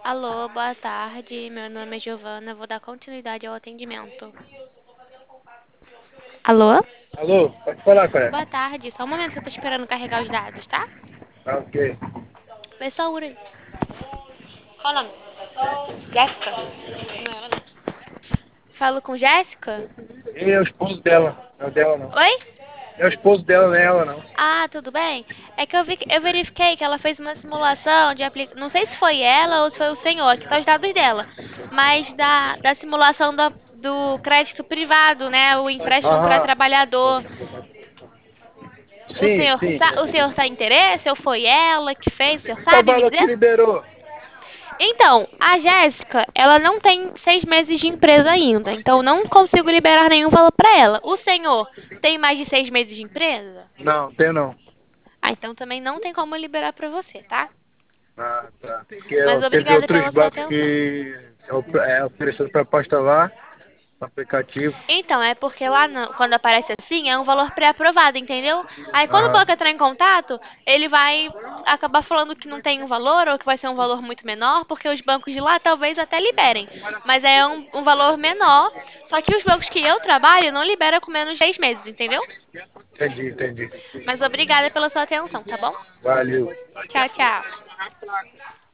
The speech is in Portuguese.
Alô, boa tarde. Meu nome é Giovana. Vou dar continuidade ao atendimento. Alô? Alô, pode falar, cara. Boa tarde. Só um momento que eu tô esperando carregar os dados, tá? Tá ok. Vê só o aí. Qual o nome? Jéssica? Não é ela, não. Falo com Jéssica? Ele é o esposo dela. Não é o dela, não. Oi? É o esposo dela, não é ela, não. Ah, tudo bem? É que eu verifiquei que ela fez uma simulação de aplicação. Não sei se foi ela ou se foi o senhor, aqui tá os dados dela. Mas da simulação do crédito privado, né? O empréstimo para Aham. trabalhador. Sim, sim. O senhor tá interesse? Ou foi ela que fez? O senhor Qual sabe me valor que dizer? liberou? Então, a Jéssica, ela não tem 6 meses de empresa ainda. Então, não consigo liberar nenhum valor para ela. O senhor tem mais de 6 meses de empresa? Não, tem não. Ah, então também não tem como liberar para você, tá? Ah, tá. Porque Mas teve obrigada outros pela sua bancos atenção. que ofereceram proposta lá, no aplicativo. Então, é porque lá quando aparece assim, é um valor pré-aprovado, entendeu? Aí quando o Aham. banco entrar em contato, ele vai acabar falando que não tem um valor ou que vai ser um valor muito menor, porque os bancos de lá talvez até liberem. Mas é um valor menor, só que os bancos que eu trabalho não liberam com menos de 6 meses, entendeu? Entendi, entendi. Mas obrigada pela sua atenção, tá bom? Valeu. Tchau, tchau.